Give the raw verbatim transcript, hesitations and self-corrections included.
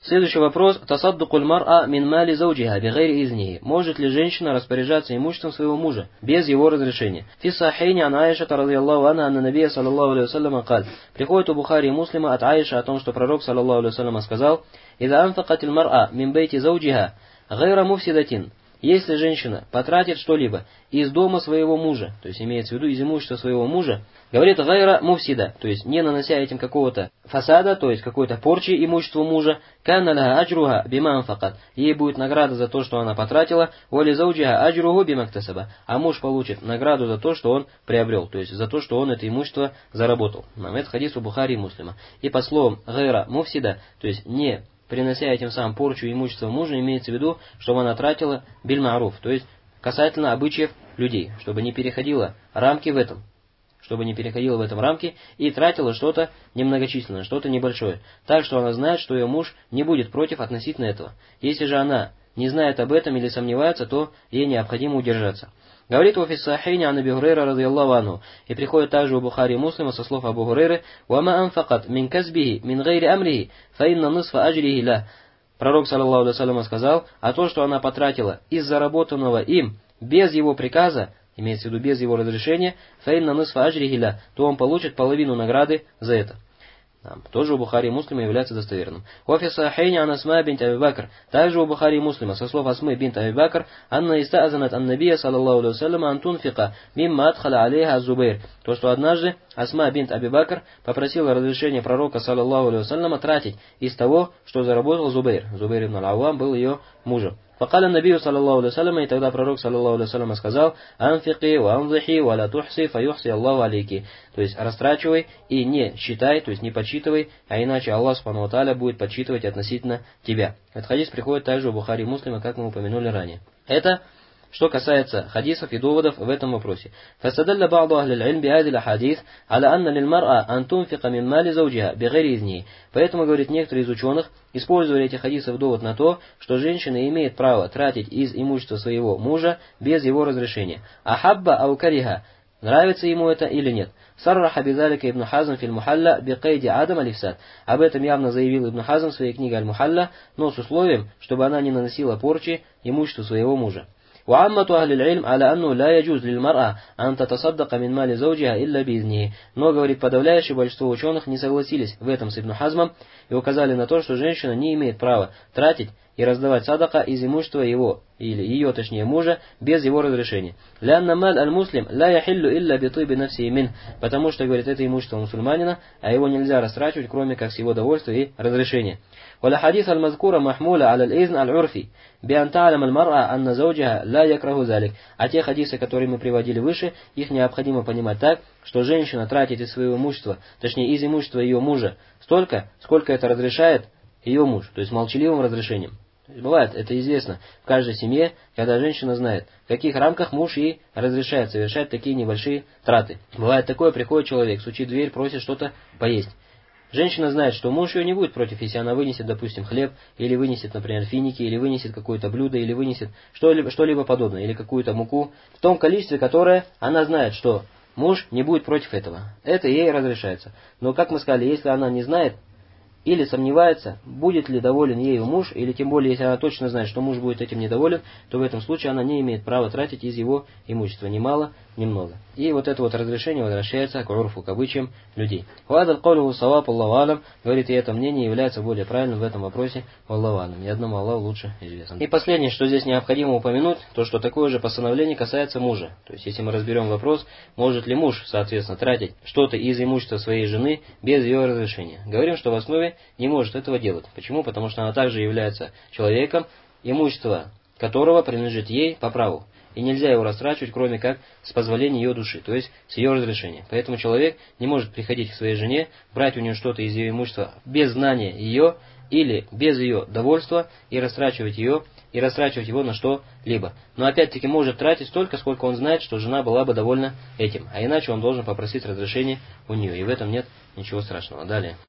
Следующий вопрос. Тасаддукуль мар'а мин мали зауджиха бигайри изниhi. Может ли женщина распоряжаться имуществом своего мужа без его разрешения? Фи сахейни ан Аиша радийаллаху анха анна набия саллаллаху алейхи вассаляма каль. Приходит у Бухари и Муслима от Аиши о том, что пророк саллаллаху алейхи вассаляма сказал: «Иза анфакатиль мар'а мин бейти зауджиха гайра муфсидатин». Если женщина потратит что-либо из дома своего мужа, то есть имеется в виду из имущества своего мужа, говорит гайра муфсида, то есть не нанося этим какого-то фасада, то есть какой-то порчи имуществу мужа, канна лаха аджруха бима анфакат, ей будет награда за то, что она потратила, вали зауджиха аджруху бима иктасаба, а муж получит награду за то, что он приобрел, то есть за то, что он это имущество заработал. Это хадис у Бухари и Муслима. И по словам гайра муфсида, то есть не принося этим самым порчу имущества мужа, имеется в виду, чтобы она тратила биль-ма'руф, то есть касательно обычаев людей, чтобы не переходила рамки в этом, чтобы не переходила в этом рамки и тратила что-то немногочисленное, что-то небольшое, так что она знает, что ее муж не будет против относительно этого. Если же она не знает об этом или сомневается, то ей необходимо удержаться. Говорит в Сахихейни ан Аби Хурайра радийаллаху анху, и приходит также у Бухари и Муслима со слов Абу Хурайры: «Вама анфакат мин казбихи мин гайри амрихи, фа инна нисфа аджрихи ла». Пророк саллаллаху алейхи вассалям сказал: «А то, что она потратила из заработанного им без его приказа, имеется в виду без его разрешения, фа инна нисфа аджрихи ла», то он получит половину награды за это. Тоже у Бухари и Муслима является достоверным. Офи Сахейни ан Асма бинт Аби Бакр. Также у Бухари и Муслима со слов Асмы бинт Аби Бакр: «Анна истаазанат ан набия саллаллаху алейхи вассалям ан тунфика мимма адхаля алейха Зубейр». То, что однажды Асма бинт Аби Бакр попросила разрешения пророка саллаллаху алейхи вассаляма тратить из того, что заработал Зубейр. Зубейр ибн аль-Аввам был ее мужем. Факаля набию саллаллаху алейхи вассалям, и тогда пророк саллаллаху алейхи вассалям сказал: «Анфики ва анзихи ва ла тухси фа юхси Аллаху алейки». То есть растрачивай и не считай, то есть не подсчитывай, а иначе Аллах субхану ва тааля будет подсчитывать относительно тебя. Этот хадис приходит также у Бухари и Муслима, как мы упомянули ранее. Это что касается хадисов и доводов в этом вопросе. فَاسْتَدَلَّ بَعْضُ أَهْلِ الْعِلْمِ بِهَذِهِ الْأَحَادِيثِ عَلَى أَنَّ لِلْمَرْأَةِ أَنْ تُنْفِقَ مِنْ مَالِ زَوْجِهَا بِغَيْرِ إِذْنِهِ. Поэтому, говорит, некоторые из ученых использовали эти хадисы в довод на то, что женщина имеет право тратить из имущества своего мужа без его разрешения. «Ахабба ау кариха». Нравится ему это или нет? Сарраха бидалика Ибн Хазм фил Мухалла бикайди адам алифсад. Об этом явно заявил Ибн Хазм в своей книге Аль-Мухалла, но с условием, чтобы она не наносила порчи имуществу своего мужа. وعامة أهل العلم على أنه لا يجوز للمرأة أن تتصدق من مال زوجها إلا بإذنه. Но, говорит, подавляющее большинство ученых не согласились в этом с Ибн Хазмом и указали на то, что женщина не имеет права тратить и раздавать садака из имущества его, или ее, точнее, мужа, без его разрешения. لأن مال المسلم لا يحل إلا بطيب نفسه منه. Потому что, говорит, это имущество мусульманина, а его нельзя растрачивать, кроме как с его довольства и разрешения. والحديث المذكورة محمولة على الإذن العرفي بأن تعلم المرأة أن زوجها لا يكره ذلك. А те хадисы, которые мы приводили выше, их необходимо понимать так, что женщина тратит из своего имущества, точнее из имущества ее мужа, столько, сколько это разрешает ее муж, то есть молчаливым разрешением. Бывает, это известно в каждой семье, когда женщина знает, в каких рамках муж ей разрешает совершать такие небольшие траты. Бывает такое, приходит человек, стучит в дверь, просит что-то поесть. Женщина знает, что муж ее не будет против, если она вынесет, допустим, хлеб, или вынесет, например, финики, или вынесет какое-то блюдо, или вынесет что-либо, что-либо подобное, или какую-то муку, в том количестве, которое она знает, что муж не будет против этого. Это ей разрешается. Но, как мы сказали, если она не знает, или сомневается, будет ли доволен ею муж, или тем более, если она точно знает, что муж будет этим недоволен, то в этом случае она не имеет права тратить из его имущества ни мало, ни много. И вот это вот разрешение возвращается к урфу, к обычаям людей. «Вадал каулюху саваб Аллаху алям», говорит, и это мнение является более правильным в этом вопросе, Аллаху алям, и одному Аллаху лучше известно. И последнее, что здесь необходимо упомянуть, то, что такое же постановление касается мужа. То есть, если мы разберем вопрос, может ли муж, соответственно, тратить что-то из имущества своей жены без ее разрешения. Говорим, что в основе не может этого делать. Почему? Потому что она также является человеком, имущество которого принадлежит ей по праву. И нельзя его растрачивать, кроме как с позволения ее души, то есть с ее разрешения. Поэтому человек не может приходить к своей жене, брать у нее что-то из ее имущества без знания ее или без ее довольства и растрачивать ее, и растрачивать его на что-либо. Но опять-таки может тратить столько, сколько он знает, что жена была бы довольна этим. А иначе он должен попросить разрешения у нее. И в этом нет ничего страшного. Далее.